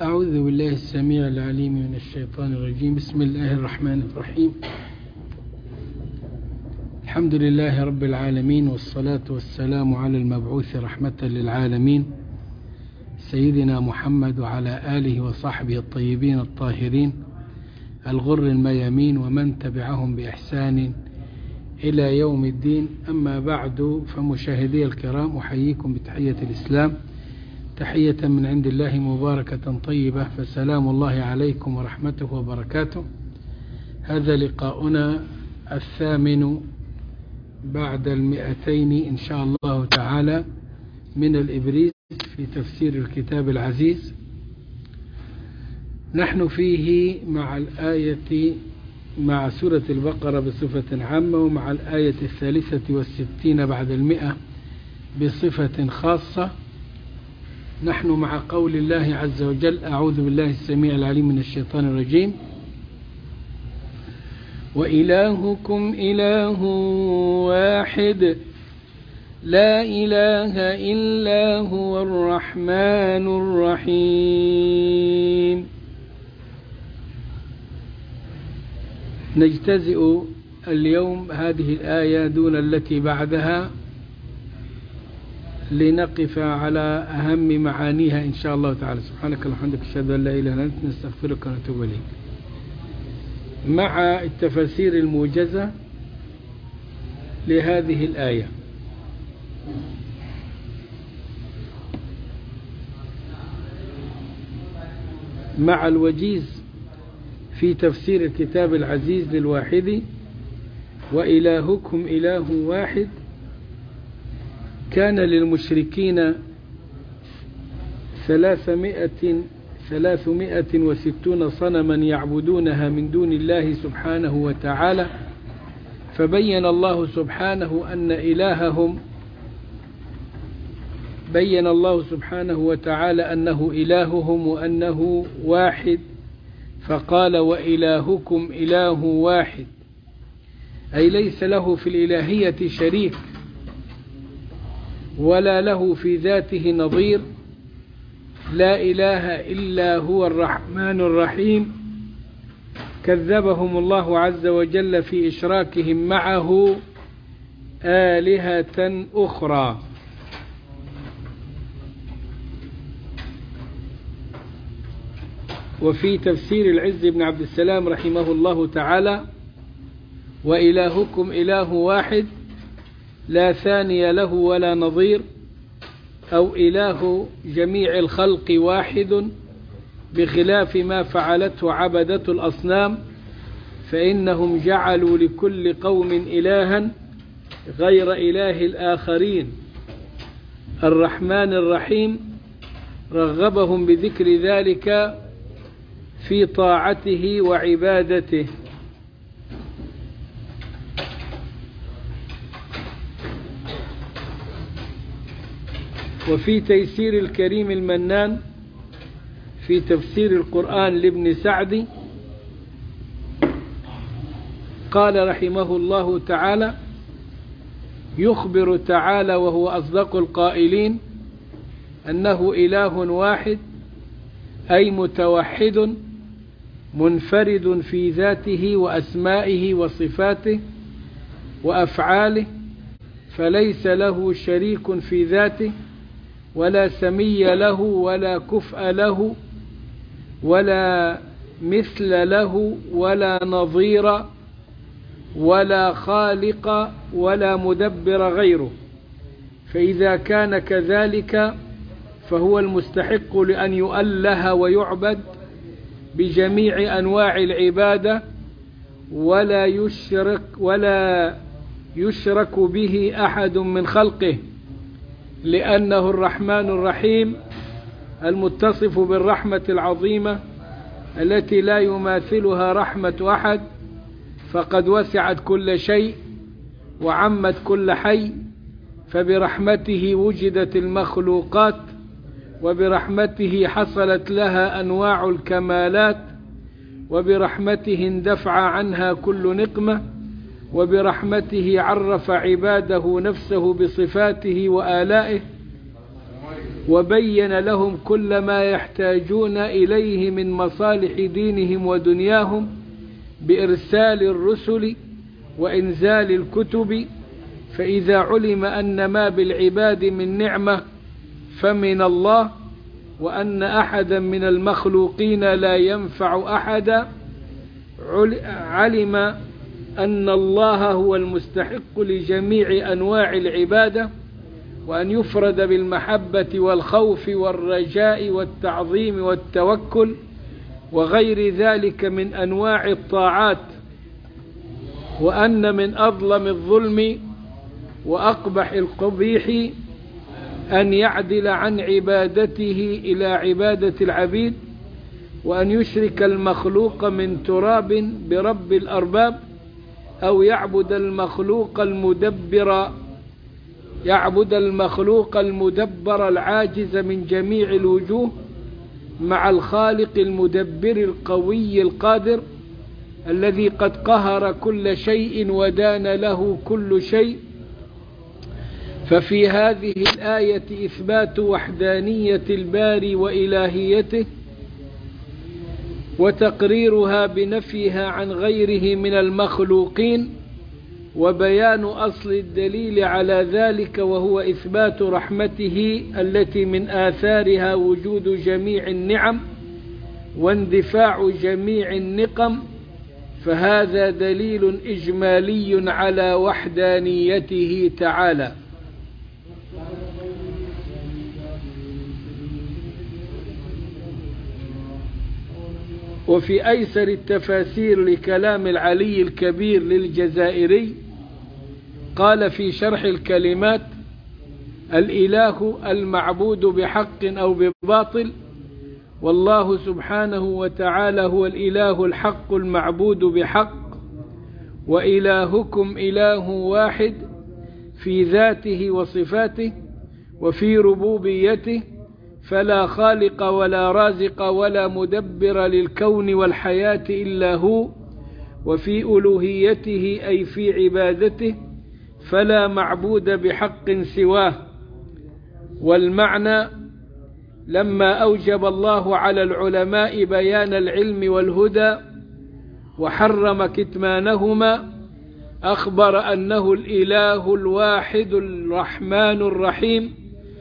أعوذ بالله السميع العليم من الشيطان الرجيم. بسم الله الرحمن الرحيم. الحمد لله رب العالمين، والصلاة والسلام على المبعوث رحمة للعالمين سيدنا محمد وعلى آله وصحبه الطيبين الطاهرين الغر الميامين ومن تبعهم بإحسان إلى يوم الدين. أما بعد، فمشاهدي الكرام، أحييكم بتحية الإسلام، تحية من عند الله مباركة طيبة، فسلام الله عليكم ورحمته وبركاته. هذا لقاؤنا 8 بعد 200 إن شاء الله تعالى من الإبريز في تفسير الكتاب العزيز. نحن فيه مع سورة البقرة بصفة عامة، ومع الآية 63 بعد 100 بصفة خاصة. نحن مع قول الله عز وجل: أعوذ بالله السميع العليم من الشيطان الرجيم: وإلهكم إله واحد لا إله إلا هو الرحمن الرحيم. نجتزئ اليوم هذه الآية دون التي بعدها لنقف على أهم معانيها إن شاء الله تعالى. سبحانك اللهم وبحمدك، أشهد أن لا إله إلا أنت، نستغفرك ونتوب إليك. مع التفاسير الموجزة لهذه الآية. مع الوجيز في تفسير الكتاب العزيز للواحدي: وإلهكم إله واحد. كان للمشركين 360 صنما يعبدونها من دون الله سبحانه وتعالى، فبين الله سبحانه وتعالى أنه إلههم وأنه واحد، فقال: وإلهكم إله واحد، أي ليس له في الإلهية شريك ولا له في ذاته نظير. لا إله إلا هو الرحمن الرحيم. كذبهم الله عز وجل في إشراكهم معه آلهة أخرى. وفي تفسير العز بن عبد السلام رحمه الله تعالى: وإلهكم إله واحد لا ثاني له ولا نظير، أو إله جميع الخلق واحد، بخلاف ما فعلته عبدة الأصنام، فإنهم جعلوا لكل قوم إلها غير إله الآخرين. الرحمن الرحيم رغبهم بذكر ذلك في طاعته وعبادته. وفي تيسير الكريم المنان في تفسير القرآن لابن سعدي قال رحمه الله تعالى: يخبر تعالى وهو أصدق القائلين أنه إله واحد، أي متوحد منفرد في ذاته وأسمائه وصفاته وأفعاله، فليس له شريك في ذاته، ولا سمي له، ولا كفء له، ولا مثل له، ولا نظير، ولا خالق، ولا مدبر غيره. فإذا كان كذلك فهو المستحق لأن يؤله ويعبد بجميع أنواع العبادة، ولا يشرك به أحد من خلقه، لأنه الرحمن الرحيم المتصف بالرحمة العظيمة التي لا يماثلها رحمة أحد، فقد وسعت كل شيء وعمت كل حي، فبرحمته وجدت المخلوقات، وبرحمته حصلت لها أنواع الكمالات، وبرحمته اندفع عنها كل نقمة، وبرحمته عرف عباده نفسه بصفاته وآلائه، وبين لهم كل ما يحتاجون إليه من مصالح دينهم ودنياهم بإرسال الرسل وإنزال الكتب. فإذا علم أن ما بالعباد من نعمة فمن الله، وأن أحدا من المخلوقين لا ينفع أحدا، علم أن الله هو المستحق لجميع أنواع العبادة، وأن يفرد بالمحبة والخوف والرجاء والتعظيم والتوكل وغير ذلك من أنواع الطاعات، وأن من أظلم الظلم وأقبح القبيح أن يعدل عن عبادته إلى عبادة العبيد، وأن يشرك المخلوق من تراب برب الأرباب، أو يعبد المخلوق المدبر العاجز من جميع الوجوه مع الخالق المدبر القوي القادر الذي قد قهر كل شيء ودان له كل شيء. ففي هذه الآية إثبات وحدانية الباري وإلهيته، وتقريرها بنفيها عن غيره من المخلوقين، وبيان أصل الدليل على ذلك، وهو إثبات رحمته التي من آثارها وجود جميع النعم واندفاع جميع النقم. فهذا دليل إجمالي على وحدانيته تعالى. وفي أيسر التفاسير لكلام العلي الكبير للجزائري قال في شرح الكلمات: الإله المعبود بحق أو بباطل، والله سبحانه وتعالى هو الإله الحق المعبود بحق، وإلهكم إله واحد في ذاته وصفاته وفي ربوبيته، فلا خالق ولا رازق ولا مدبر للكون والحياة إلا هو، وفي ألوهيته أي في عبادته فلا معبود بحق سواه. والمعنى: لما أوجب الله على العلماء بيان العلم والهدى وحرم كتمانهما، أخبر أنه الإله الواحد الرحمن الرحيم،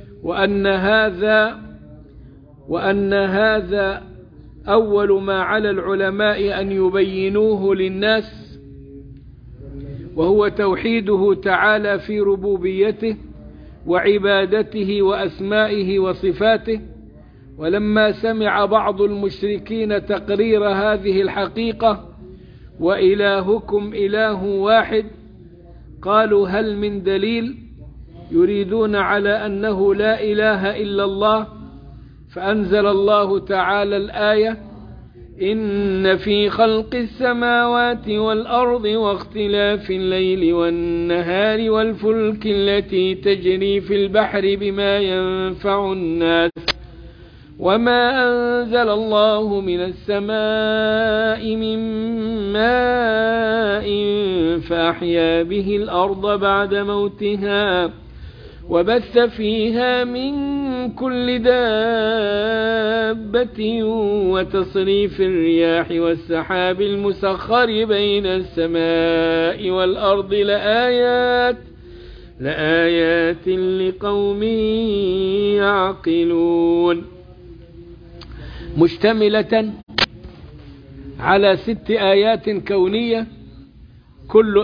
وأن هذا أول ما على العلماء أن يبينوه للناس، وهو توحيده تعالى في ربوبيته وعبادته وأسمائه وصفاته. ولما سمع بعض المشركين تقرير هذه الحقيقة: وإلهكم إله واحد، قالوا: هل من دليل؟ يريدون على أنه لا إله إلا الله. فأنزل الله تعالى الآية: إن في خلق السماوات والأرض واختلاف الليل والنهار والفلك التي تجري في البحر بما ينفع الناس وما أنزل الله من السماء من ماء فأحيا به الأرض بعد موتها وبث فيها من كل دابة وتصريف الرياح والسحاب المسخر بين السماء والأرض لآيات لقوم يعقلون. مشتملة على 6 آيات كونية، كل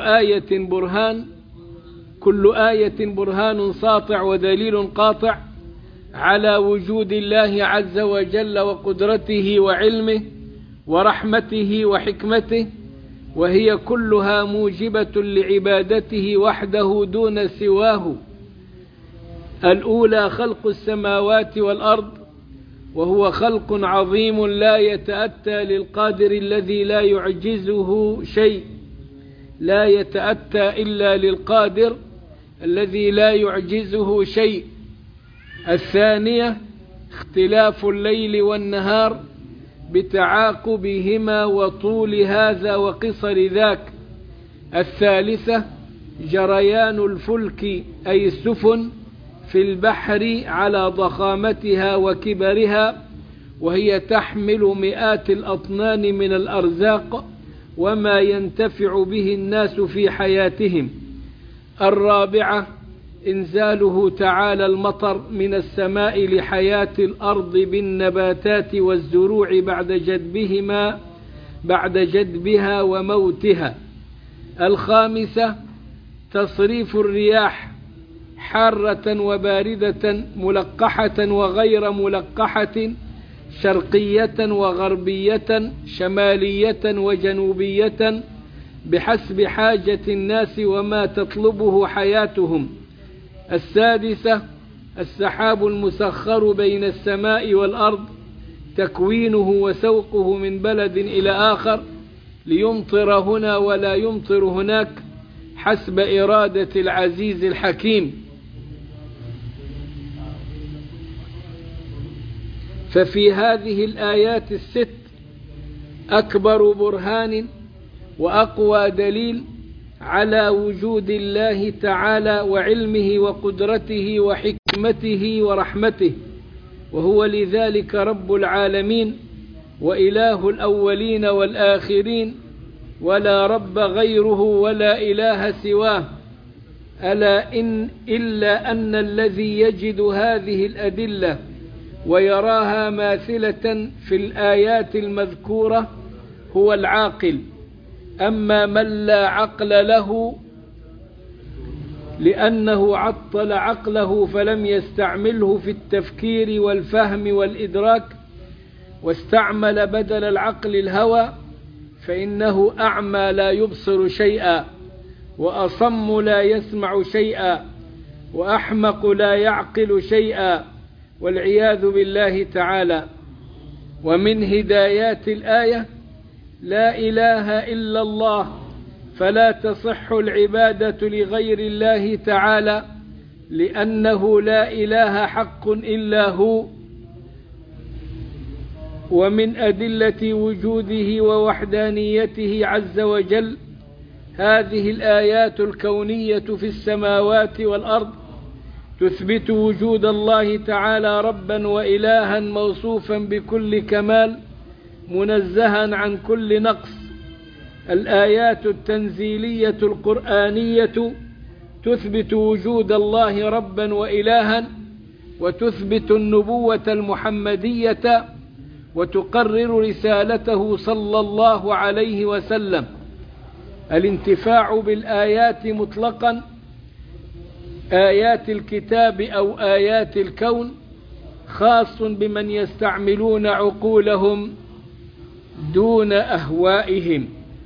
آية برهان ساطع ودليل قاطع على وجود الله عز وجل وقدرته وعلمه ورحمته وحكمته، وهي كلها موجبة لعبادته وحده دون سواه. الأولى خلق السماوات والأرض، وهو خلق عظيم لا يتأتى للقادر الذي لا يعجزه شيء، لا يتأتى إلا للقادر الذي لا يعجزه شيء. الثانية اختلاف الليل والنهار بتعاقبهما وطول هذا وقصر ذاك. الثالثة جريان الفلك أي السفن في البحر على ضخامتها وكبرها، وهي تحمل مئات الأطنان من الأرزاق وما ينتفع به الناس في حياتهم. الرابعة إنزاله تعالى المطر من السماء لحياة الأرض بالنباتات والزروع بعد جدبها وموتها. الخامسة تصريف الرياح حارة وباردة، ملقحة وغير ملقحة، شرقية وغربية، شمالية وجنوبية، بحسب حاجة الناس وما تطلبه حياتهم. السادسة السحاب المسخر بين السماء والأرض، تكوينه وسوقه من بلد إلى آخر ليمطر هنا ولا يمطر هناك حسب إرادة العزيز الحكيم. ففي هذه الآيات الست أكبر برهان وأقوى دليل على وجود الله تعالى وعلمه وقدرته وحكمته ورحمته، وهو لذلك رب العالمين وإله الأولين والآخرين، ولا رب غيره ولا إله سواه. إلا أن الذي يجد هذه الأدلة ويراها ماثلة في الآيات المذكورة هو العاقل. أما من لا عقل له لأنه عطل عقله فلم يستعمله في التفكير والفهم والإدراك، واستعمل بدل العقل الهوى، فإنه أعمى لا يبصر شيئا، وأصم لا يسمع شيئا، وأحمق لا يعقل شيئا، والعياذ بالله تعالى. ومن هدايات الآية لا إله إلا الله، فلا تصح العبادة لغير الله تعالى، لأنه لا إله حق إلا هو. ومن أدلة وجوده ووحدانيته عز وجل هذه الآيات الكونية في السماوات والأرض تثبت وجود الله تعالى ربا وإلها موصوفا بكل كمال منزها عن كل نقص. الآيات التنزيلية القرآنية تثبت وجود الله ربا وإلها، وتثبت النبوة المحمدية، وتقرر رسالته صلى الله عليه وسلم. الانتفاع بالآيات مطلقا، آيات الكتاب أو آيات الكون، خاص بمن يستعملون عقولهم دون أهوائهم.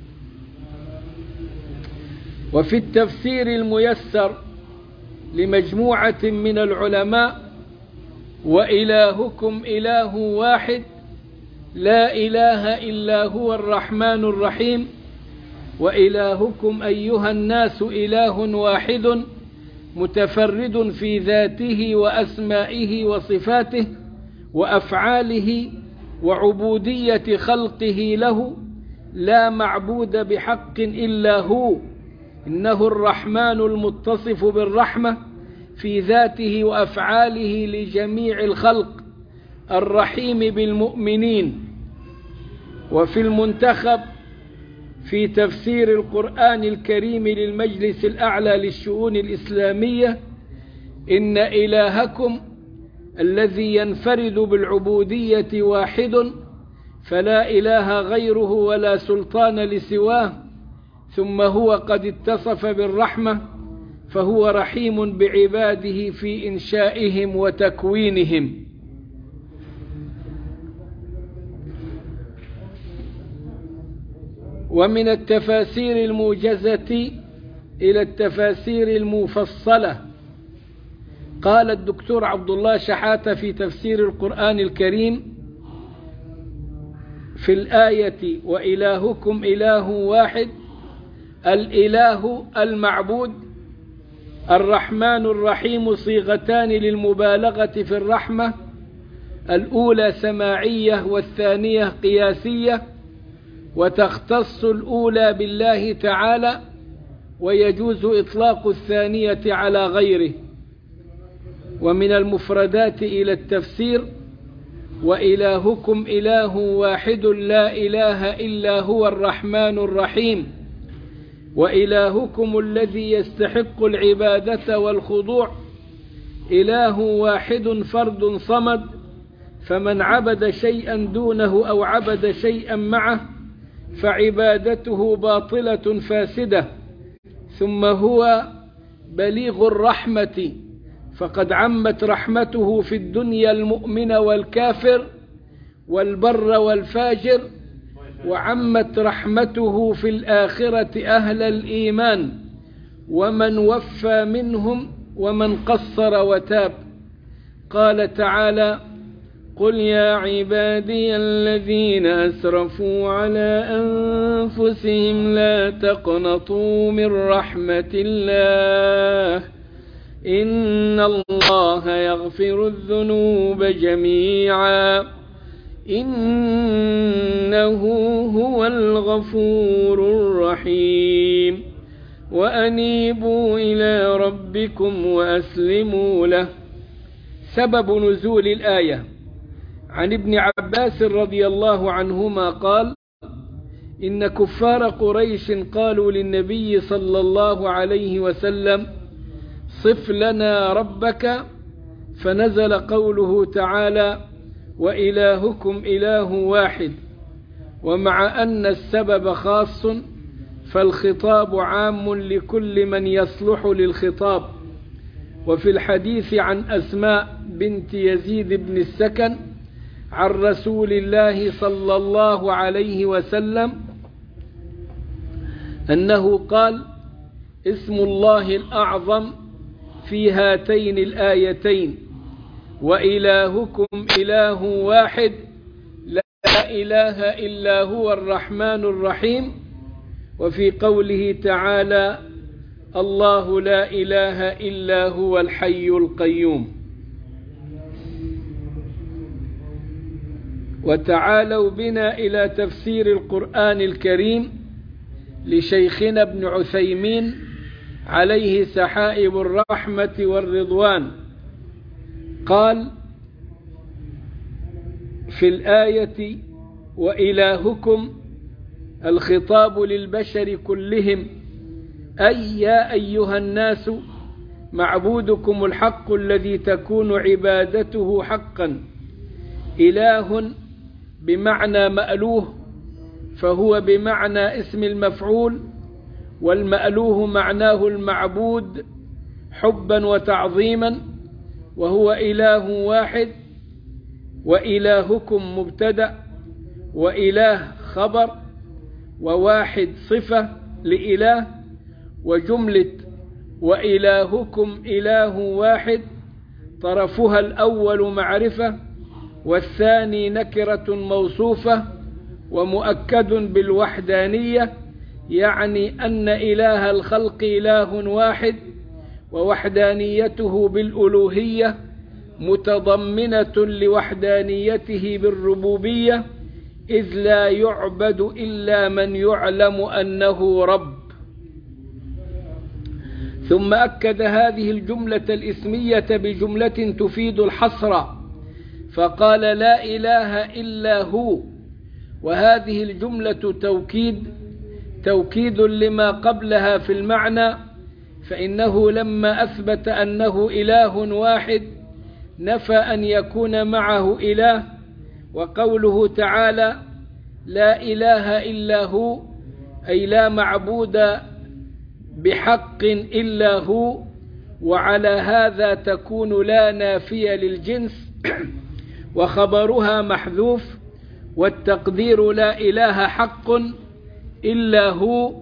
وفي التفسير الميسر لمجموعة من العلماء: وإلهكم إله واحد لا إله إلا هو الرحمن الرحيم، وإلهكم أيها الناس إله واحد متفرد في ذاته وأسمائه وصفاته وأفعاله وعبودية خلقه له، لا معبود بحق إلا هو. إنه الرحمن المتصف بالرحمة في ذاته وأفعاله لجميع الخلق، الرحيم بالمؤمنين. وفي المنتخب في تفسير القرآن الكريم للمجلس الأعلى للشؤون الإسلامية: إن إلهكم الذي ينفرد بالعبودية واحد، فلا إله غيره ولا سلطان لسواه، ثم هو قد اتصف بالرحمة، فهو رحيم بعباده في إنشائهم وتكوينهم. ومن التفاسير الموجزة إلى التفاسير المفصلة، قال الدكتور عبد الله شحاتة في تفسير القرآن الكريم في الآية: وإلهكم إله واحد، الإله المعبود، الرحمن الرحيم صيغتان للمبالغة في الرحمة، الأولى سماعية والثانية قياسية، وتختص الأولى بالله تعالى، ويجوز إطلاق الثانية على غيره. ومن المفردات إلى التفسير: وإلهكم إله واحد لا إله إلا هو الرحمن الرحيم، وإلهكم الذي يستحق العبادة والخضوع إله واحد فرد صمد، فمن عبد شيئا دونه أو عبد شيئا معه فعبادته باطلة فاسدة. ثم هو بليغ الرحمة، فقد عمت رحمته في الدنيا المؤمن والكافر والبر والفاجر، وعمت رحمته في الآخرة أهل الإيمان ومن وفى منهم ومن قصر وتاب. قال تعالى: قل يا عبادي الذين أسرفوا على أنفسهم لا تقنطوا من رحمة الله إن الله يغفر الذنوب جميعا إنه هو الغفور الرحيم وأنيبوا إلى ربكم وأسلموا له. سبب نزول الآية: عن ابن عباس رضي الله عنهما قال: إن كفار قريش قالوا للنبي صلى الله عليه وسلم: صف لنا ربك، فنزل قوله تعالى: وإلهكم إله واحد. ومع أن السبب خاص فالخطاب عام لكل من يصلح للخطاب. وفي الحديث عن أسماء بنت يزيد بن السكن عن رسول الله صلى الله عليه وسلم أنه قال: اسم الله الأعظم في هاتين الآيتين: وإلهكم إله واحد لا إله إلا هو الرحمن الرحيم. وفي قوله تعالى: الله لا إله إلا هو الحي القيوم. وتعالوا بنا إلى تفسير القرآن الكريم لشيخنا ابن عثيمين عليه سحائب الرحمة والرضوان. قال في الآية: وإلهكم، الخطاب للبشر كلهم، أي يا أيها الناس معبودكم الحق الذي تكون عبادته حقا. إله بمعنى مألوه، فهو بمعنى اسم المفعول، والمألوه معناه المعبود حبا وتعظيما، وهو إله واحد. وإلهكم مبتدأ، وإله خبر، وواحد صفة لإله. وجملة وإلهكم إله واحد طرفها الأول معرفة والثاني نكرة موصوفة ومؤكد بالوحدانية، يعني أن إله الخلق إله واحد، ووحدانيته بالألوهية متضمنة لوحدانيته بالربوبية، إذ لا يعبد إلا من يعلم أنه رب. ثم أكد هذه الجملة الإسمية بجملة تفيد الحصر، فقال: لا إله إلا هو. وهذه الجملة توكيد لما قبلها في المعنى، فإنه لما أثبت أنه إله واحد نفى أن يكون معه إله. وقوله تعالى: لا إله إلا هو، أي لا معبود بحق إلا هو. وعلى هذا تكون لا نافية للجنس وخبرها محذوف، والتقدير لا إله حق إلا هو.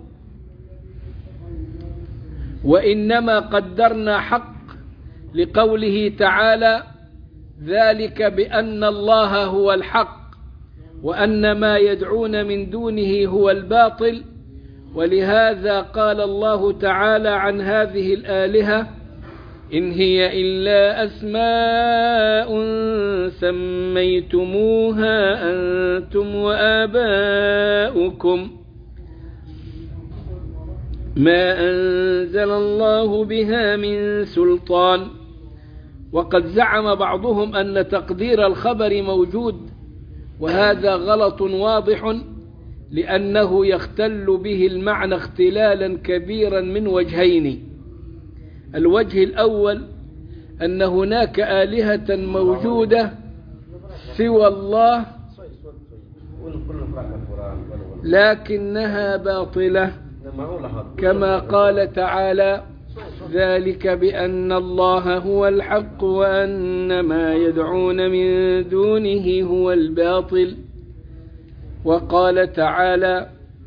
وإنما قدرنا حق لقوله تعالى: ذلك بأن الله هو الحق وأن ما يدعون من دونه هو الباطل. ولهذا قال الله تعالى عن هذه الآلهة: إن هي إلا أسماء سميتموها أنتم وآباؤكم ما أنزل الله بها من سلطان. وقد زعم بعضهم أن تقدير الخبر موجود، وهذا غلط واضح، لأنه يختل به المعنى اختلالا كبيرا من وجهين. الوجه الأول أن هناك آلهة موجودة سوى الله لكنها باطلة، كما قال تعالى: ذلك بأن الله هو الحق وأن ما يدعون من دونه هو الباطل. وقال تعالى: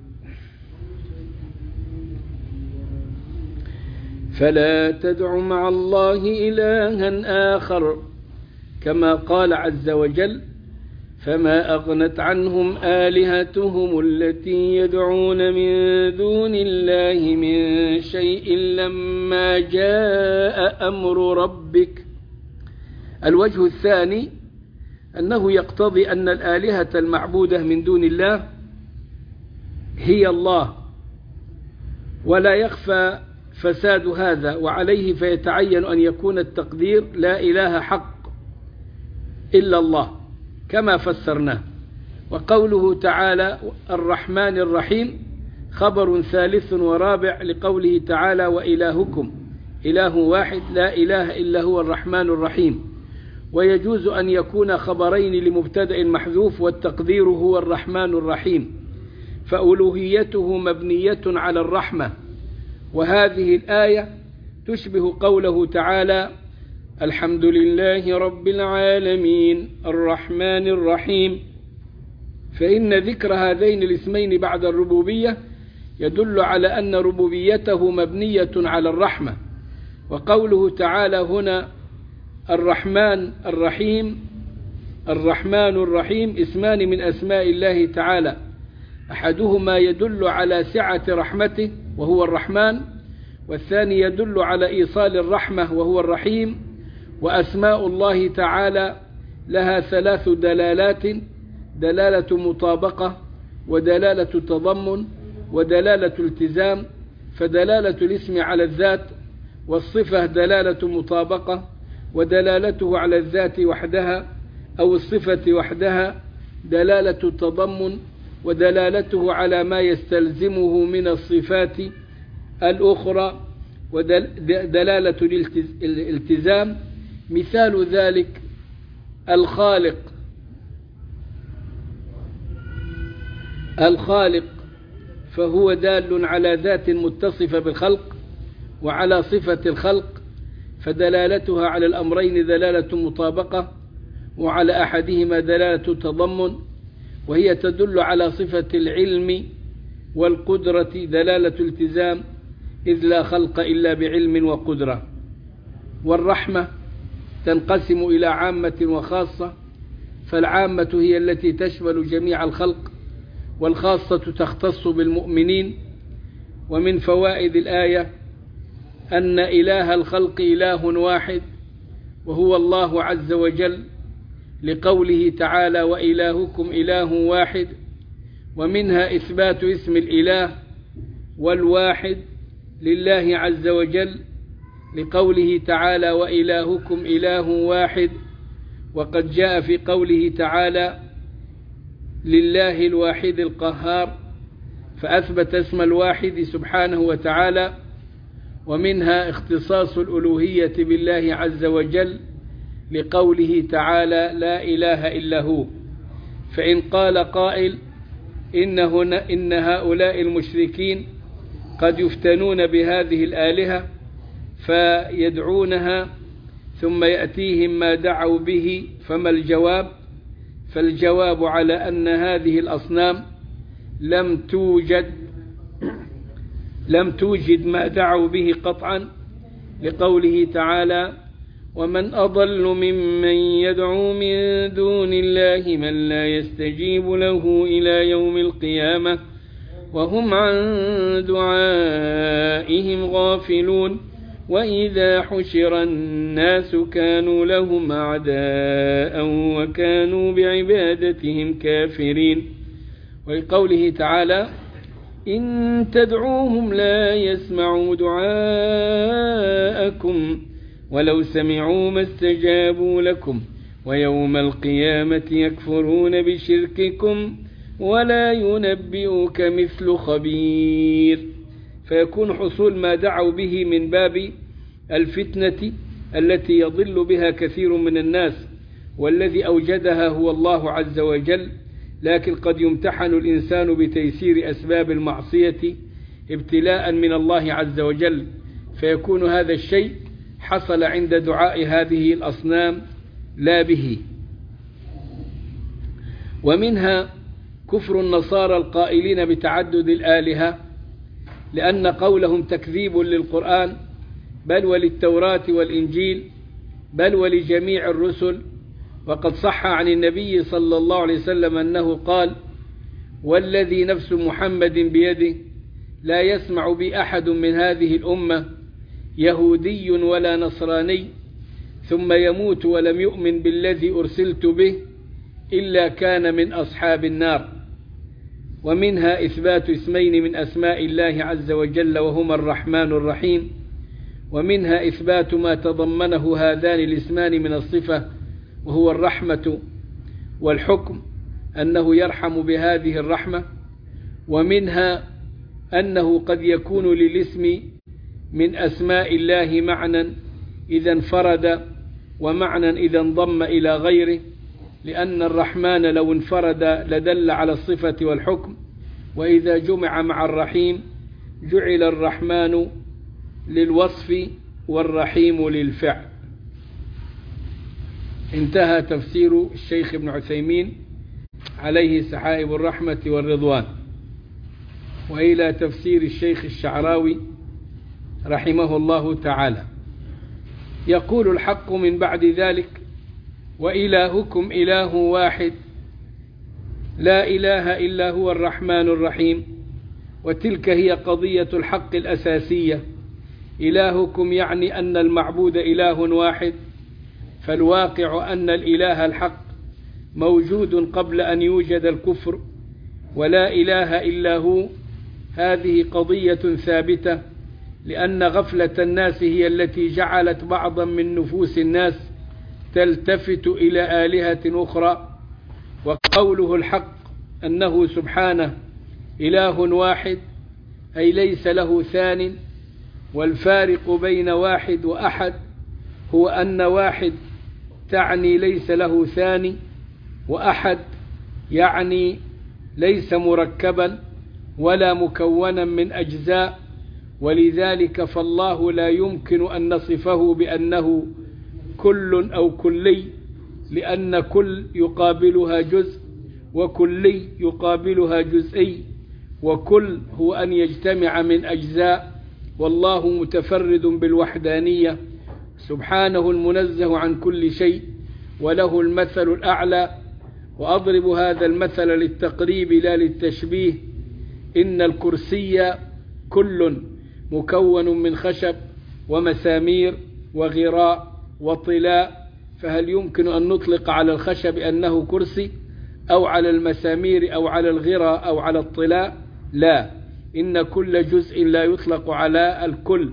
فلا تدع مع الله إلها آخر، كما قال عز وجل: فما أغنت عنهم آلهتهم التي يدعون من دون الله من شيء لما جاء أمر ربك. الوجه الثاني أنه يقتضي أن الآلهة المعبودة من دون الله هي الله، ولا يخفى فساد هذا، وعليه فيتعين أن يكون التقدير: لا إله حق إلا الله، كما فسرناه. وقوله تعالى: الرحمن الرحيم خبر ثالث ورابع لقوله تعالى: وإلهكم إله واحد لا إله إلا هو الرحمن الرحيم. ويجوز أن يكون خبرين لمبتدأ محذوف، والتقدير هو الرحمن الرحيم، فألوهيته مبنية على الرحمة. وهذه الآية تشبه قوله تعالى: الحمد لله رب العالمين الرحمن الرحيم، فإن ذكر هذين الاسمين بعد الربوبية يدل على أن ربوبيته مبنية على الرحمة. وقوله تعالى هنا الرحمن الرحيم اسمان من أسماء الله تعالى، أحدهما يدل على سعة رحمته وهو الرحمن، والثاني يدل على إيصال الرحمة وهو الرحيم. وأسماء الله تعالى لها ثلاث دلالات: دلالة مطابقة، ودلالة تضمن، ودلالة التزام. فدلالة الاسم على الذات والصفة دلالة مطابقة، ودلالته على الذات وحدها أو الصفة وحدها دلالة تضمن، ودلالته على ما يستلزمه من الصفات الأخرى ودلالة الالتزام. مثال ذلك الخالق فهو دال على ذات متصفة بالخلق وعلى صفة الخلق، فدلالتها على الأمرين دلالة مطابقة، وعلى أحدهما دلالة تضمن، وهي تدل على صفة العلم والقدرة دلالة التزام، إذ لا خلق إلا بعلم وقدرة. والرحمة تنقسم إلى عامة وخاصة، فالعامة هي التي تشمل جميع الخلق، والخاصة تختص بالمؤمنين. ومن فوائد الآية أن إله الخلق إله واحد وهو الله عز وجل، لقوله تعالى: وإلهكم إله واحد. ومنها إثبات اسم الإله والواحد لله عز وجل، لقوله تعالى: وإلهكم إله واحد. وقد جاء في قوله تعالى: لله الواحد القهار، فأثبت اسم الواحد سبحانه وتعالى. ومنها اختصاص الألوهية بالله عز وجل، لقوله تعالى: لا إله إلا هو. فإن قال قائل إن هؤلاء المشركين قد يفتنون بهذه الآلهة فيدعونها ثم يأتيهم ما دعوا به، فما الجواب؟ فالجواب على أن هذه الأصنام لم توجد ما دعوا به قطعا، لقوله تعالى: ومن أضل ممن يدعو من دون الله من لا يستجيب له إلى يوم القيامة وهم عن دعائهم غافلون، وإذا حشر الناس كانوا لهم أعداء وكانوا بعبادتهم كافرين. ولقوله تعالى: إن تدعوهم لا يسمعوا دعاءكم ولو سمعوا ما استجابوا لكم ويوم القيامة يكفرون بشرككم ولا ينبئك مثل خبير. فيكون حصول ما دعوا به من باب الفتنة التي يضل بها كثير من الناس، والذي أوجدها هو الله عز وجل، لكن قد يمتحن الإنسان بتيسير أسباب المعصية ابتلاء من الله عز وجل، فيكون هذا الشيء حصل عند دعاء هذه الأصنام لا به. ومنها كفر النصارى القائلين بتعدد الآلهة، لأن قولهم تكذيب للقرآن بل وللتوراة والإنجيل بل ولجميع الرسل. وقد صح عن النبي صلى الله عليه وسلم أنه قال: والذي نفس محمد بيده لا يسمع بي أحد من هذه الأمة يهودي ولا نصراني ثم يموت ولم يؤمن بالذي أرسلت به إلا كان من أصحاب النار. ومنها إثبات اسمين من أسماء الله عز وجل وهما الرحمن الرحيم، ومنها إثبات ما تضمنه هذان الاسمان من الصفة وهو الرحمة والحكم، أنه يرحم بهذه الرحمة. ومنها أنه قد يكون للاسم من أسماء الله معنى إذا انفرد ومعنى إذا انضم إلى غيره، لأن الرحمن لو انفرد لدل على الصفة والحكم، وإذا جمع مع الرحيم جعل الرحمن للوصف والرحيم للفعل. انتهى تفسير الشيخ ابن عثيمين عليه سحائب الرحمة والرضوان. وإلى تفسير الشيخ الشعراوي رحمه الله تعالى. يقول الحق من بعد ذلك: وإلهكم إله واحد لا إله إلا هو الرحمن الرحيم. وتلك هي قضية الحق الأساسية. إلهكم يعني أن المعبود إله واحد، فالواقع أن الإله الحق موجود قبل أن يوجد الكفر، ولا إله إلا هو. هذه قضية ثابتة، لأن غفلة الناس هي التي جعلت بعضا من نفوس الناس تلتفت إلى آلهة أخرى. وقوله الحق أنه سبحانه إله واحد أي ليس له ثان. والفارق بين واحد وأحد هو أن واحد تعني ليس له ثاني، وأحد يعني ليس مركبا ولا مكونا من أجزاء. ولذلك فالله لا يمكن أن نصفه بأنه كل أو كلي، لأن كل يقابلها جزء وكلي يقابلها جزئي، وكل هو أن يجتمع من أجزاء. والله متفرد بالوحدانية سبحانه المنزه عن كل شيء، وله المثل الأعلى. وأضرب هذا المثل للتقريب لا للتشبيه. إن الكرسي كل مكون من خشب ومسامير وغراء وطلاء، فهل يمكن أن نطلق على الخشب أنه كرسي أو على المسامير أو على الغراء أو على الطلاء؟ لا، إن كل جزء لا يطلق على الكل،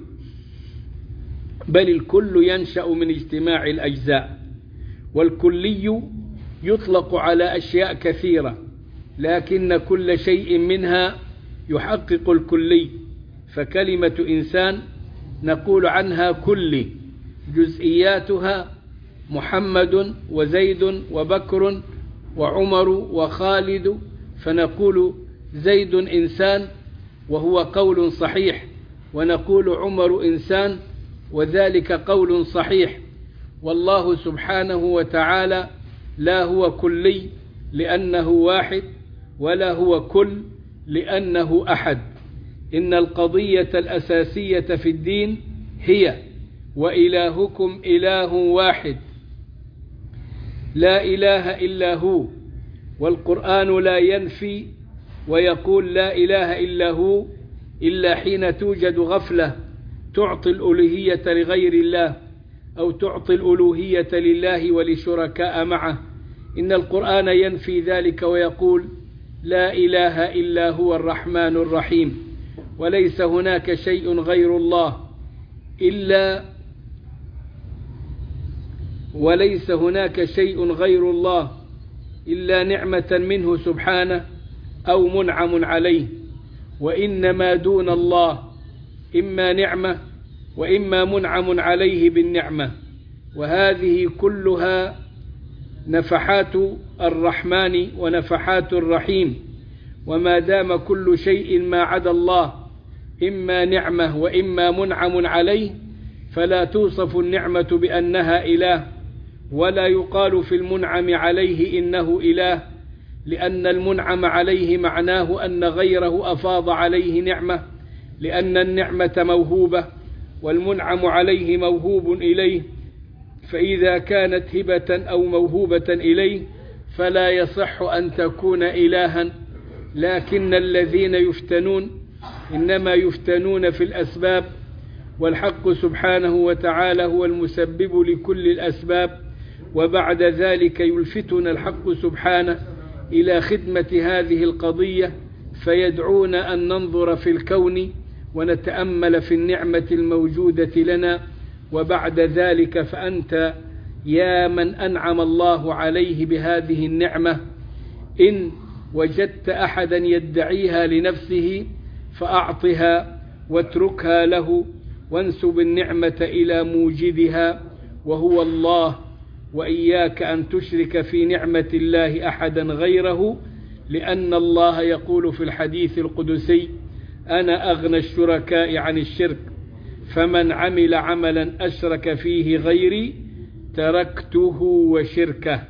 بل الكل ينشأ من اجتماع الأجزاء. والكلي يطلق على أشياء كثيرة، لكن كل شيء منها يحقق الكلي. فكلمة إنسان نقول عنها كلي، جزئياتها محمد وزيد وبكر وعمر وخالد، فنقول زيد إنسان وهو قول صحيح، ونقول عمر إنسان وذلك قول صحيح. والله سبحانه وتعالى لا هو كلي لأنه واحد، ولا هو كل لأنه أحد. إن القضية الأساسية في الدين هي وإلهكم إله واحد لا إله إلا هو. والقرآن لا ينفي ويقول لا إله إلا هو إلا حين توجد غفلة تعطي الألوهية لغير الله، أو تعطي الألوهية لله ولشركاء معه. إن القرآن ينفي ذلك ويقول لا إله إلا هو الرحمن الرحيم، وليس هناك شيء غير الله إلا وليس هناك شيء غير الله إلا نعمة منه سبحانه أو منعم عليه، وإنما دون الله إما نعمة وإما منعم عليه بالنعمة، وهذه كلها نفحات الرحمن ونفحات الرحيم. وما دام كل شيء ما عدا الله إما نعمة وإما منعم عليه، فلا توصف النعمة بأنها إله، ولا يقال في المنعم عليه إنه إله، لأن المنعم عليه معناه أن غيره أفاض عليه نعمة، لأن النعمة موهوبة والمنعم عليه موهوب إليه، فإذا كانت هبة أو موهوبة إليه فلا يصح أن تكون إلها. لكن الذين يفتنون إنما يفتنون في الأسباب، والحق سبحانه وتعالى هو المسبب لكل الأسباب، وبعد ذلك يلفتنا الحق سبحانه إلى خدمة هذه القضية، فيدعون أن ننظر في الكون ونتأمل في النعمة الموجودة لنا. وبعد ذلك فأنت يا من أنعم الله عليه بهذه النعمة، إن وجدت أحدا يدعيها لنفسه فأعطها واتركها له، وانسب النعمة إلى موجدها وهو الله، وإياك أن تشرك في نعمة الله أحدا غيره، لأن الله يقول في الحديث القدسي: أنا أغنى الشركاء عن الشرك، فمن عمل عملا أشرك فيه غيري تركته وشركه.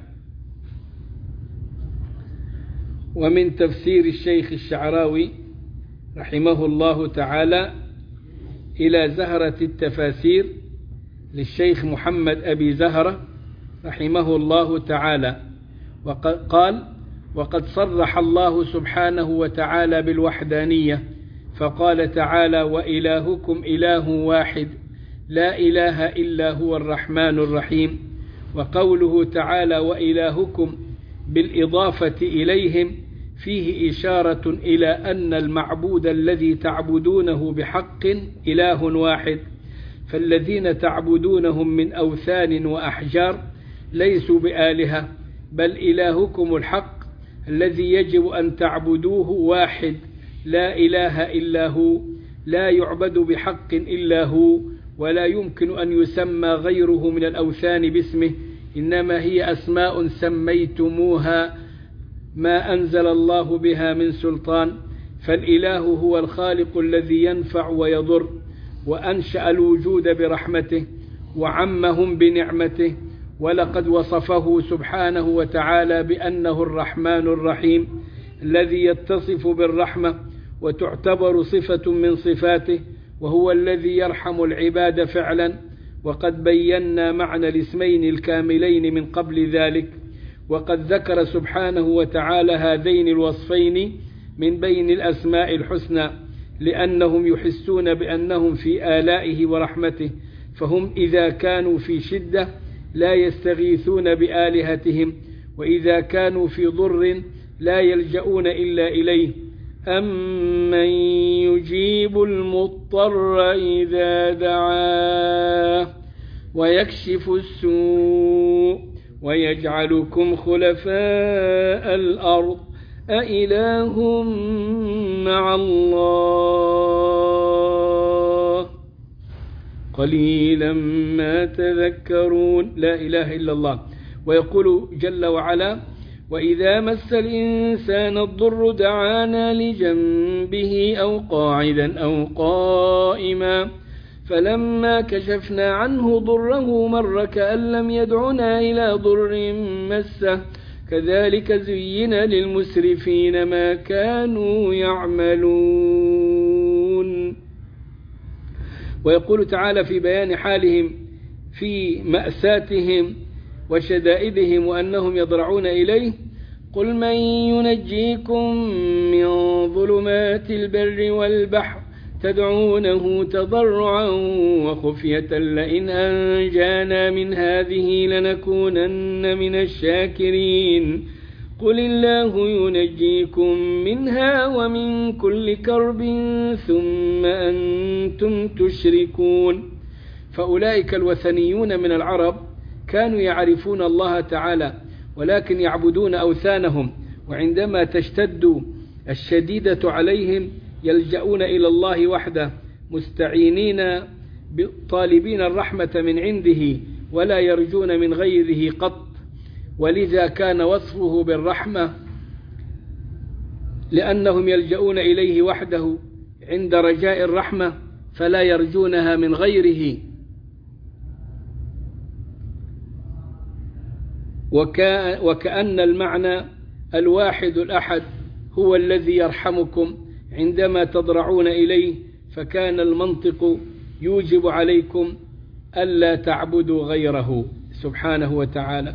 ومن تفسير الشيخ الشعراوي رحمه الله تعالى إلى زهرة التفاسير للشيخ محمد أبي زهرة رحمه الله تعالى، قال: وقد صرح الله سبحانه وتعالى بالوحدانية، فقال تعالى: وإلهكم إله واحد لا إله إلا هو الرحمن الرحيم. وقوله تعالى: وإلهكم بالإضافة إليهم فيه إشارة إلى أن المعبود الذي تعبدونه بحق إله واحد، فالذين تعبدونهم من أوثان وأحجار ليسوا بآلهة، بل إلهكم الحق الذي يجب أن تعبدوه واحد لا إله إلا هو، لا يعبد بحق إلا هو، ولا يمكن أن يسمى غيره من الأوثان باسمه، إنما هي أسماء سميتموها ما أنزل الله بها من سلطان. فالإله هو الخالق الذي ينفع ويضر، وأنشأ الوجود برحمته وعمهم بنعمته، ولقد وصفه سبحانه وتعالى بأنه الرحمن الرحيم الذي يتصف بالرحمة وتعتبر صفة من صفاته، وهو الذي يرحم العباد فعلا. وقد بينا معنى الاسمين الكاملين من قبل ذلك، وقد ذكر سبحانه وتعالى هذين الوصفين من بين الأسماء الحسنى، لأنهم يحسون بأنهم في آلائه ورحمته، فهم إذا كانوا في شدة لا يستغيثون بآلهتهم، وإذا كانوا في ضر لا يلجؤون إلا إليه. أمن يجيب المضطر إذا دعاه ويكشف السوء ويجعلكم خلفاء الأرض أإله مع الله قليلا ما تذكرون. لا إله إلا الله. ويقول جل وعلا: وإذا مس الإنسان الضر دعانا لجنبه أو قاعدا أو قائما فلما كشفنا عنه ضره مر كأن لم يدعنا إلى ضر مسه كذلك زين للمسرفين ما كانوا يعملون. ويقول تعالى في بيان حالهم في مأساتهم وشدائدهم وأنهم يضرعون إليه: قل من ينجيكم من ظلمات البر والبحر تدعونه تضرعا وخفية لئن أنجانا من هذه لنكونن من الشاكرين. قل الله ينجيكم منها ومن كل كرب ثم أنتم تشركون. فأولئك الوثنيون من العرب كانوا يعرفون الله تعالى ولكن يعبدون أوثانهم، وعندما تشتد الشديدة عليهم يلجؤون إلى الله وحده مستعينين طالبين الرحمة من عنده ولا يرجون من غيره قط. ولذا كان وصفه بالرحمة لأنهم يلجؤون إليه وحده عند رجاء الرحمة فلا يرجونها من غيره. وكأن المعنى الواحد الأحد هو الذي يرحمكم عندما تضرعون إليه، فكان المنطق يوجب عليكم ألا تعبدوا غيره سبحانه وتعالى.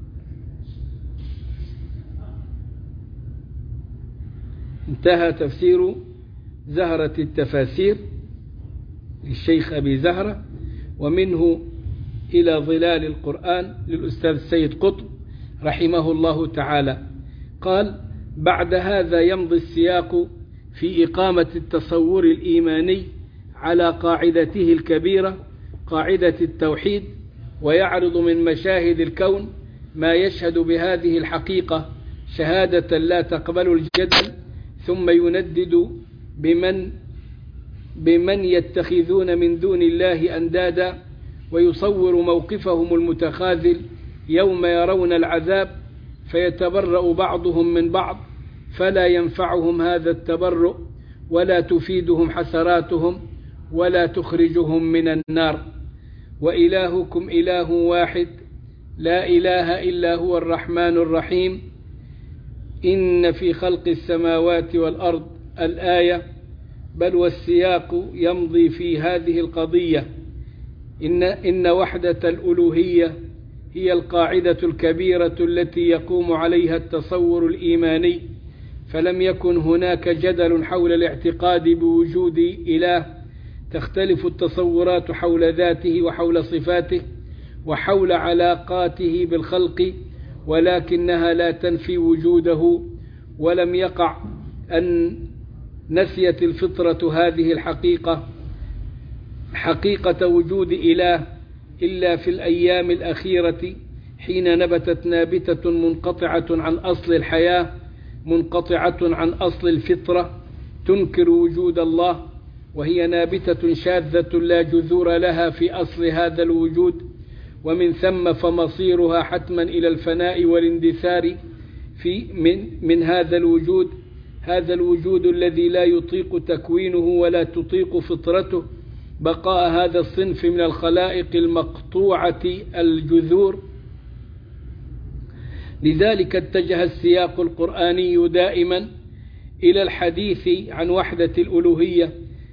انتهى تفسير زهرة التفاسير للشيخ أبي زهرة، ومنه إلى ظلال القرآن للأستاذ السيد قطب رحمه الله تعالى. قال: بعد هذا يمضي السياق في إقامة التصور الإيماني على قاعدته الكبيرة قاعدة التوحيد، ويعرض من مشاهد الكون ما يشهد بهذه الحقيقة شهادة لا تقبل الجدل، ثم يندد بمن يتخذون من دون الله أندادا، ويصور موقفهم المتخاذل يوم يرون العذاب فيتبرأ بعضهم من بعض، فلا ينفعهم هذا التبرؤ ولا تفيدهم حسراتهم ولا تخرجهم من النار. وإلهكم إله واحد لا إله إلا هو الرحمن الرحيم. إن في خلق السماوات والأرض الآية. بل والسياق يمضي في هذه القضية. إن وحدة الألوهية هي القاعدة الكبيرة التي يقوم عليها التصور الإيماني، فلم يكن هناك جدل حول الاعتقاد بوجود إله. تختلف التصورات حول ذاته وحول صفاته وحول علاقاته بالخلق، ولكنها لا تنفي وجوده. ولم يقع أن نسيت الفطرة هذه الحقيقة، حقيقة وجود إله، إلا في الأيام الأخيرة حين نبتت نابتة منقطعة عن أصل الحياة، منقطعة عن أصل الفطرة، تنكر وجود الله، وهي نابتة شاذة لا جذور لها في أصل هذا الوجود، ومن ثم فمصيرها حتما إلى الفناء والاندثار من هذا الوجود. هذا الوجود الذي لا يطيق تكوينه ولا تطيق فطرته بقاء هذا الصنف من الخلائق المقطوعة الجذور. لذلك اتجه السياق القرآني دائما إلى الحديث عن وحدة الألوهية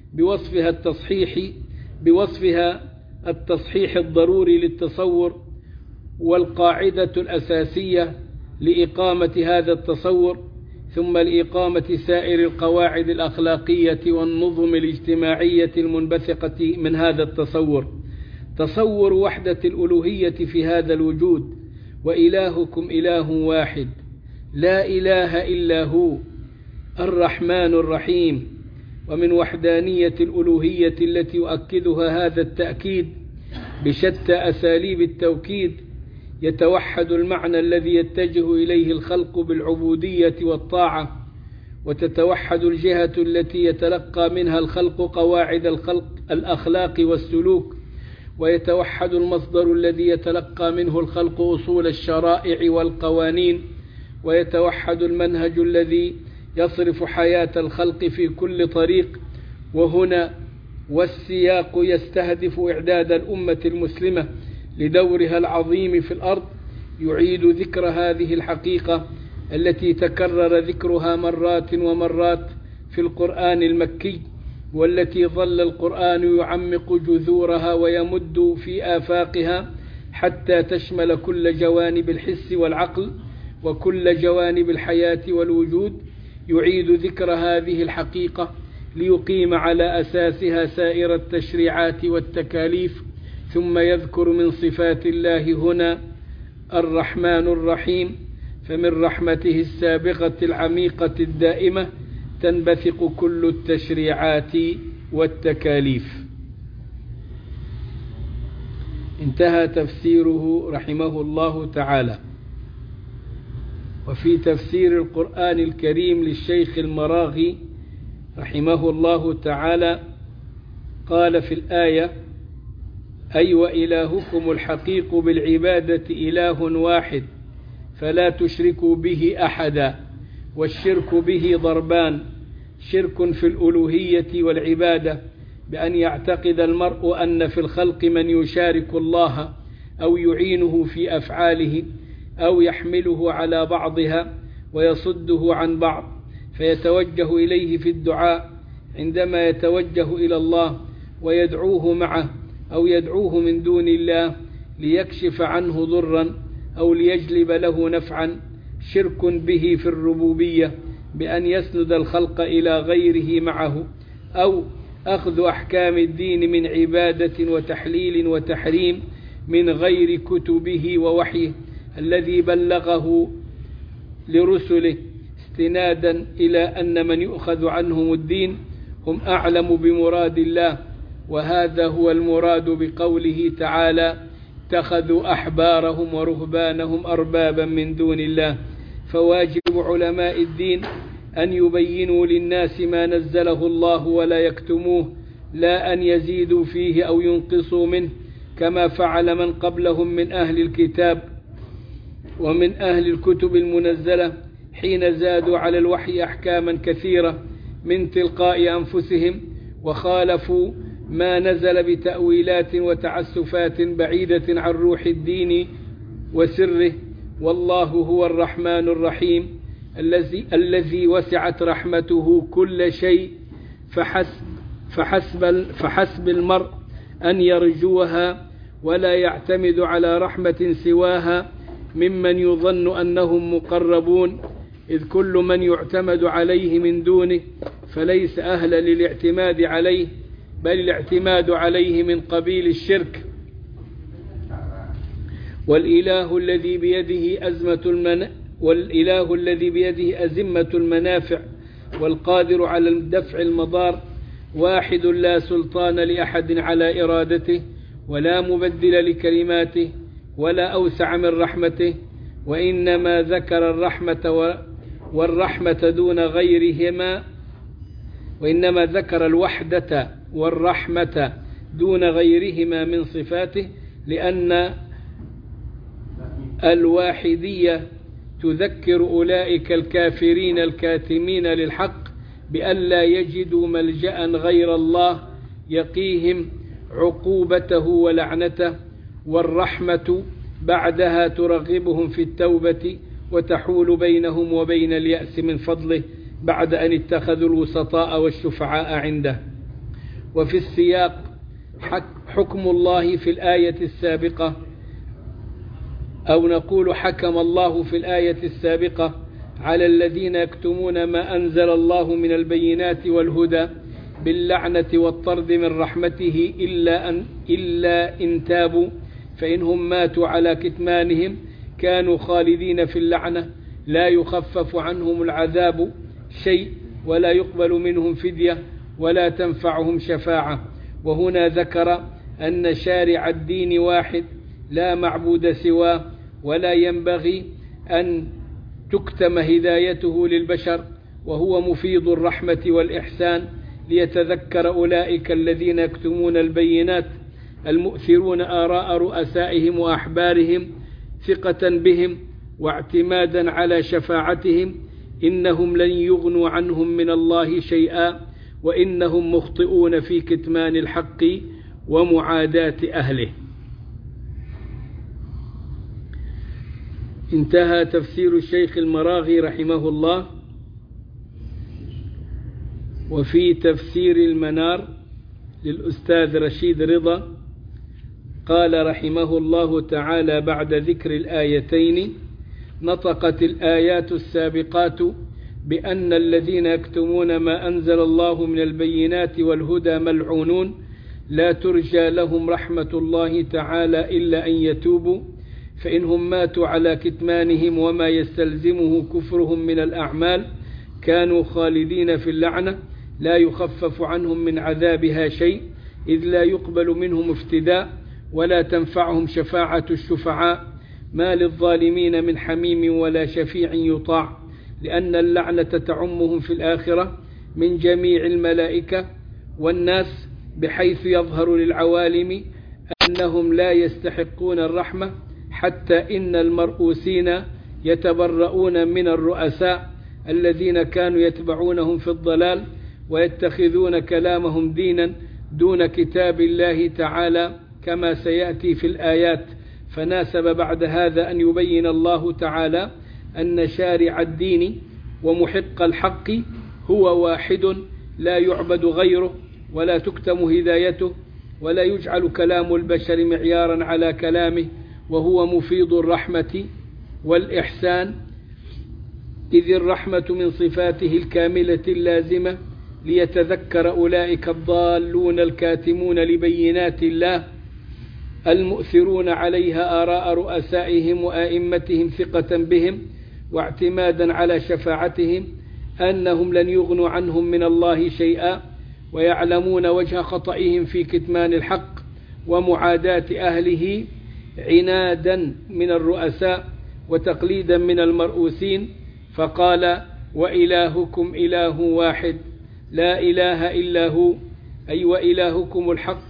بوصفها التصحيح الضروري للتصور، والقاعدة الأساسية لإقامة هذا التصور، ثم لإقامة سائر القواعد الأخلاقية والنظم الاجتماعية المنبثقة من هذا التصور. تصور وحدة الألوهية في هذا الوجود. وإلهكم إله واحد لا إله إلا هو الرحمن الرحيم. ومن وحدانية الألوهية التي يؤكدها هذا التأكيد بشتى أساليب التوكيد يتوحد المعنى الذي يتجه إليه الخلق بالعبودية والطاعة، وتتوحد الجهة التي يتلقى منها الخلق قواعد الأخلاق والسلوك، ويتوحد المصدر الذي يتلقى منه الخلق أصول الشرائع والقوانين، ويتوحد المنهج الذي يصرف حياة الخلق في كل طريق. وهنا والسياق يستهدف إعداد الأمة المسلمة لدورها العظيم في الأرض، يعيد ذكر هذه الحقيقة التي تكرر ذكرها مرات ومرات في القرآن المكي، والتي ظل القرآن يعمق جذورها ويمد في آفاقها حتى تشمل كل جوانب الحس والعقل وكل جوانب الحياة والوجود. يعيد ذكر هذه الحقيقة ليقيم على أساسها سائر التشريعات والتكاليف، ثم يذكر من صفات الله هنا الرحمن الرحيم. فمن رحمته السابقة العميقة الدائمة تنبثق كل التشريعات والتكاليف. انتهى تفسيره رحمه الله تعالى. وفي تفسير القرآن الكريم للشيخ المراغي رحمه الله تعالى قال في الآية: أي وإلهكم الحقيق بالعبادة إله واحد فلا تشركوا به أحدا. والشرك به ضربان: شرك في الألوهية والعبادة بأن يعتقد المرء أن في الخلق من يشارك الله أو يعينه في أفعاله أو يحمله على بعضها ويصده عن بعض، فيتوجه إليه في الدعاء عندما يتوجه إلى الله ويدعوه معه أو يدعوه من دون الله ليكشف عنه ضرا أو ليجلب له نفعا. شرك به في الربوبية بأن يسند الخلق إلى غيره معه، أو أخذ أحكام الدين من عبادة وتحليل وتحريم من غير كتبه ووحيه الذي بلغه لرسله، استنادا إلى أن من يؤخذ عنهم الدين هم أعلم بمراد الله. وهذا هو المراد بقوله تعالى: اتخذوا أحبارهم ورهبانهم أربابا من دون الله. فواجب علماء الدين أن يبينوا للناس ما نزله الله ولا يكتموه، لا أن يزيدوا فيه أو ينقصوا منه كما فعل من قبلهم من أهل الكتاب ومن أهل الكتب المنزلة حين زادوا على الوحي أحكاما كثيرة من تلقاء أنفسهم وخالفوا ما نزل بتأويلات وتعسفات بعيدة عن روح الدين وسره. والله هو الرحمن الرحيم الذي وسعت رحمته كل شيء، فحسب المرء أن يرجوها ولا يعتمد على رحمة سواها ممن يظن أنهم مقربون، إذ كل من يعتمد عليه من دونه فليس أهلا للاعتماد عليه، بل الاعتماد عليه من قبيل الشرك. والإله الذي بيده أزمة المنافع والقادر على دفع المضار واحد لا سلطان لأحد على إرادته ولا مبدل لكلماته ولا أوسع من رحمته، وإنما ذكر الرحمة والرحمة دون غيرهما، وإنما ذكر الوحدة والرحمة دون غيرهما من صفاته، لأن الواحدية تذكر أولئك الكافرين الكاتمين للحق بأن لا يجدوا ملجأ غير الله يقيهم عقوبته ولعنته، والرحمة بعدها ترغبهم في التوبة وتحول بينهم وبين اليأس من فضله بعد أن اتخذوا الوسطاء والشفعاء عنده. وفي السياق حكم الله في الآية السابقة، أو نقول حكم الله في الآية السابقة على الذين يكتمون ما أنزل الله من البينات والهدى باللعنة والطرد من رحمته إلا إن تابوا، فإنهم ماتوا على كتمانهم كانوا خالدين في اللعنة، لا يخفف عنهم العذاب شيء ولا يقبل منهم فدية ولا تنفعهم شفاعة. وهنا ذكر أن شارع الدين واحد لا معبود سواه، ولا ينبغي أن تكتم هدايته للبشر، وهو مفيض الرحمة والإحسان، ليتذكر أولئك الذين يكتمون البينات المؤثرون آراء رؤسائهم وأحبارهم ثقة بهم واعتمادا على شفاعتهم إنهم لن يغنوا عنهم من الله شيئا، وإنهم مخطئون في كتمان الحق ومعاداة أهله. انتهى تفسير الشيخ المراغي رحمه الله. وفي تفسير المنار للأستاذ رشيد رضا قال رحمه الله تعالى بعد ذكر الآيتين: نطقت الآيات السابقات بأن الذين يكتمون ما أنزل الله من البينات والهدى ملعونون لا ترجى لهم رحمة الله تعالى إلا أن يتوبوا، فإنهم ماتوا على كتمانهم وما يستلزمه كفرهم من الأعمال كانوا خالدين في اللعنة لا يخفف عنهم من عذابها شيء، إذ لا يقبل منهم افتداء ولا تنفعهم شفاعة الشفعاء ما للظالمين من حميم ولا شفيع يطاع، لأن اللعنة تعمهم في الآخرة من جميع الملائكة والناس، بحيث يظهر للعوالم أنهم لا يستحقون الرحمة، حتى إن المرؤوسين يتبرؤون من الرؤساء الذين كانوا يتبعونهم في الضلال ويتخذون كلامهم دينا دون كتاب الله تعالى، كما سيأتي في الآيات. فناسب بعد هذا أن يبين الله تعالى أن شارع الدين ومحق الحق هو واحد لا يعبد غيره، ولا تكتم هدايته، ولا يجعل كلام البشر معيارا على كلامه، وهو مفيض الرحمة والإحسان، إذ الرحمة من صفاته الكاملة اللازمة، ليتذكر أولئك الضالون الكاتمون لبينات الله المؤثرون عليها آراء رؤسائهم وآئمتهم ثقة بهم واعتمادا على شفاعتهم، أنهم لن يغنوا عنهم من الله شيئا، ويعلمون وجه خطئهم في كتمان الحق ومعاداة أهله عنادا من الرؤساء وتقليدا من المرؤوسين. فقال: وإلهكم إله واحد لا إله إلا هو، أي وإلهكم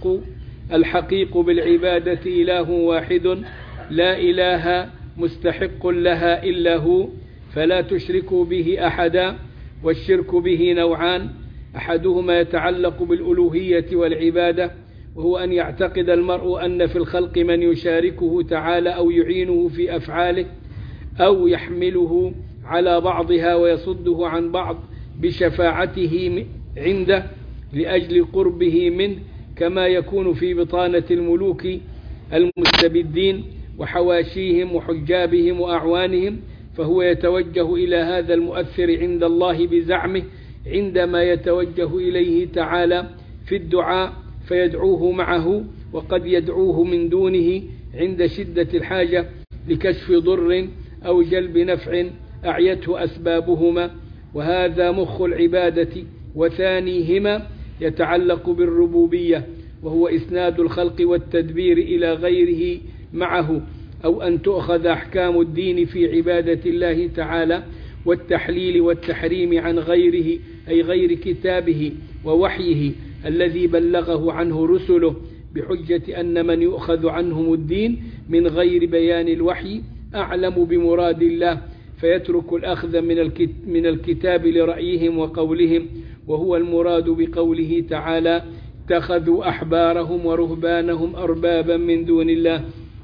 الحقيق بالعبادة إله واحد لا إله مستحق لها إلا هو، فلا تشركوا به أحدا. والشرك به نوعان: أحدهما يتعلق بالألوهية والعبادة، وهو أن يعتقد المرء أن في الخلق من يشاركه تعالى أو يعينه في أفعاله، أو يحمله على بعضها ويصده عن بعض بشفاعته عنده لأجل قربه منه، كما يكون في بطانة الملوك المستبدين وحواشيهم وحجابهم وأعوانهم، فهو يتوجه إلى هذا المؤثر عند الله بزعمه عندما يتوجه إليه تعالى في الدعاء فيدعوه معه، وقد يدعوه من دونه عند شدة الحاجة لكشف ضر أو جلب نفع أعيته أسبابهما، وهذا مخ العبادة. وثانيهما يتعلق بالربوبية، وهو إسناد الخلق والتدبير إلى غيره معه، أو أن تؤخذ أحكام الدين في عبادة الله تعالى والتحليل والتحريم عن غيره، أي غير كتابه ووحيه الذي بلغه عنه رسله، بحجة أن من يؤخذ عنهم الدين من غير بيان الوحي أعلم بمراد الله، فيترك الأخذ من الكتاب لرأيهم وقولهم، وهو المراد بقوله تعالى: اتخذوا أحبارهم ورهبانهم أربابا من دون الله،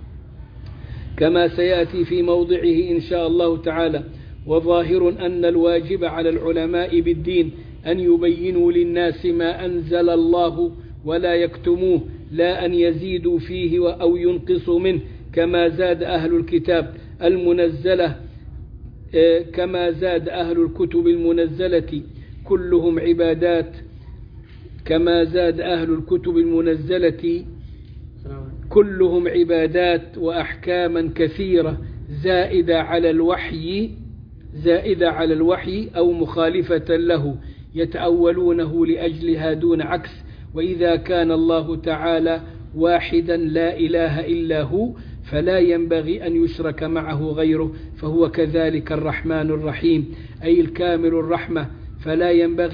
كما سيأتي في موضعه إن شاء الله تعالى. وظاهر أن الواجب على العلماء بالدين أن يبينوا للناس ما أنزل الله ولا يكتموه، لا أن يزيدوا فيه أو ينقصوا منه، كما زاد أهل الكتاب المنزلة كما زاد أهل الكتب المنزلة كلهم عبادات كما زاد أهل الكتب المنزلة كلهم عبادات وأحكاما كثيرة زائدة على الوحي أو مخالفة له، يتأولونه لأجلها دون عكس. وإذا كان الله تعالى واحدا لا إله إلا هو فلا ينبغي أن يشرك معه غيره، فهو كذلك الرحمن الرحيم، أي الكامل الرحمة، فلا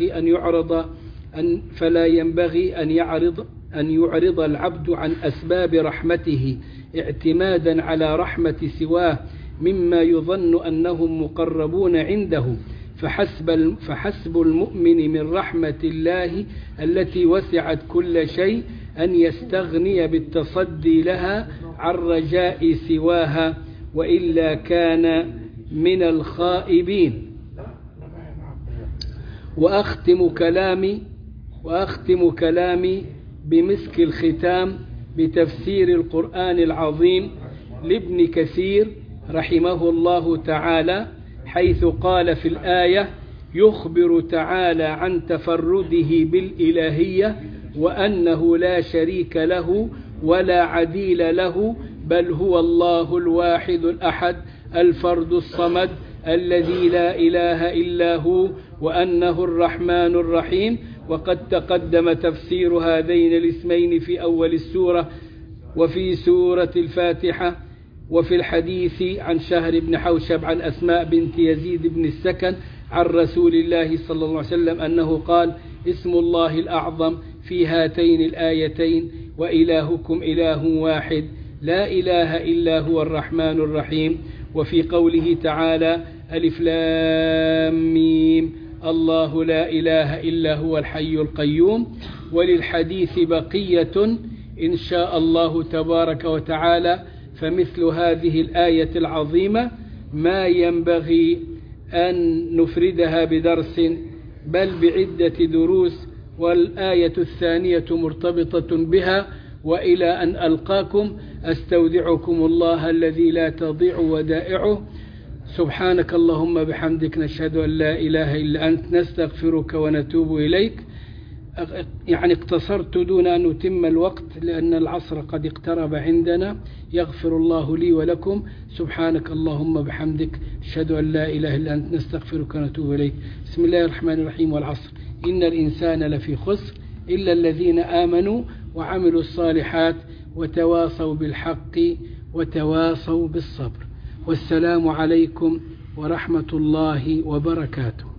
ينبغي أن يعرض العبد عن أسباب رحمته اعتمادا على رحمة سواه مما يظن أنهم مقربون عنده، فحسب المؤمن من رحمة الله التي وسعت كل شيء أن يستغني بالتصدي لها عن رجاء سواها، وإلا كان من الخائبين. وأختم كلامي بمسك الختام بتفسير القرآن العظيم لابن كثير رحمه الله تعالى، حيث قال في الآية: يخبر تعالى عن تفرده بالإلهية وأنه لا شريك له ولا عديل له، بل هو الله الواحد الأحد الفرد الصمد الذي لا إله إلا هو، وأنه الرحمن الرحيم. وقد تقدم تفسير هذين الاسمين في أول السورة، وفي سورة الفاتحة. وفي الحديث عن شهر بن حوشب عن أسماء بنت يزيد بن السكن عن رسول الله صلى الله عليه وسلم أنه قال: اسم الله الأعظم في هاتين الآيتين: وإلهكم إله واحد لا إله إلا هو الرحمن الرحيم. وفي قوله تعالى: ألف لام ميم الله لا إله إلا هو الحي القيوم. وللحديث بقية إن شاء الله تبارك وتعالى، فمثل هذه الآية العظيمة ما ينبغي أن نفردها بدرس بل بعدة دروس، والآية الثانية مرتبطة بها. وإلى أن ألقاكم أستودعكم الله الذي لا تضيع ودائعه. سبحانك اللهم بحمدك، نشهد أن لا إله إلا أنت، نستغفرك ونتوب إليك. يعني اقتصرت دون أن أتم الوقت لأن العصر قد اقترب عندنا. يغفر الله لي ولكم. سبحانك اللهم بحمدك، أشهد أن لا إله إلا أنت، نستغفرك ونتوب إليك. بسم الله الرحمن الرحيم. والعصر إن الإنسان لفي خسر إلا الذين آمنوا وعملوا الصالحات وتواصوا بالحق وتواصوا بالصبر. والسلام عليكم ورحمة الله وبركاته.